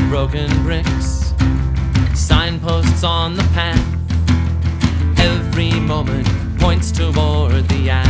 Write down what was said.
broken bricks, signposts on the path. Every moment points toward the ash.